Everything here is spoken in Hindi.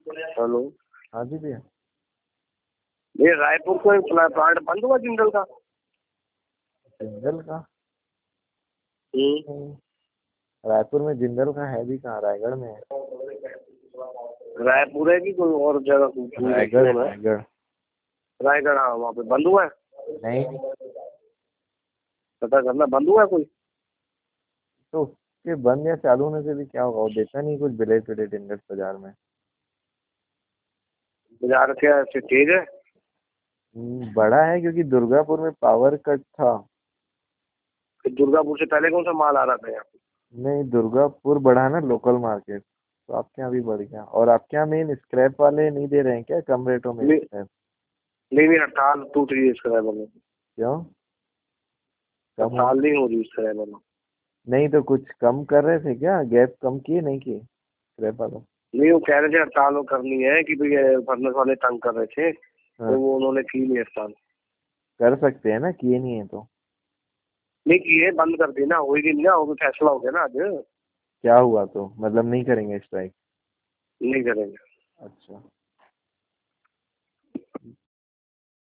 हेलो। हाँ जी भैया। ये रायपुर को प्लांट बंद हुआ जिंदल का। जिंदल का? हम्म। नहीं, रायपुर में जिंदल का है भी कहाँ, रायगढ़ में है। रायपुर है कि कोई और जगह? रायगढ़, रायगढ़। रायगढ़, हाँ वहाँ पे बंद हुआ है। नहीं, पता करना बंद हुआ है कोई। तो उसके बंद या चालू होने से भी क्या होगा, वो देता नहीं कुछ बिलेट विलेट इंडेक्स बाजार में। बाजार क्या ऐसे तेज है? बड़ा है क्योंकि दुर्गापुर में पावर कट था। फिर दुर्गापुर से पहले कौन सा माल आ रहा था यहाँ पे? नहीं, दुर्गापुर बढ़ा है ना लोकल मार्केट, तो आपके यहाँ भी बढ़ गया। और आपके यहाँ मेन स्क्रैप वाले नहीं दे रहे हैं क्या कम रेटों में नहीं स्क्रैप? नहीं, हड़ताल टूट रही है इस किराए वालों की। क्यों कम हो? हड़ताल नहीं हो रही इस किराए वालों। नहीं तो कुछ कम कर रहे थे क्या, गैप कम किए नहीं किए स्क्रैप वालों? नहीं, वो कह रहे थे हड़ताल वो करनी है कि भाई ये फर्नेस वाले तंग कर रहे थे, तो हाँ, वो उन्होंने की नहीं हड़ताल। कर सकते हैं ना, किए नहीं है तो। नहीं किए, बंद कर दी ना, होगी नहीं ना, वो तो फैसला हो गया ना आज। क्या हुआ तो मतलब नहीं करेंगे स्ट्राइक? नहीं करेंगे। अच्छा।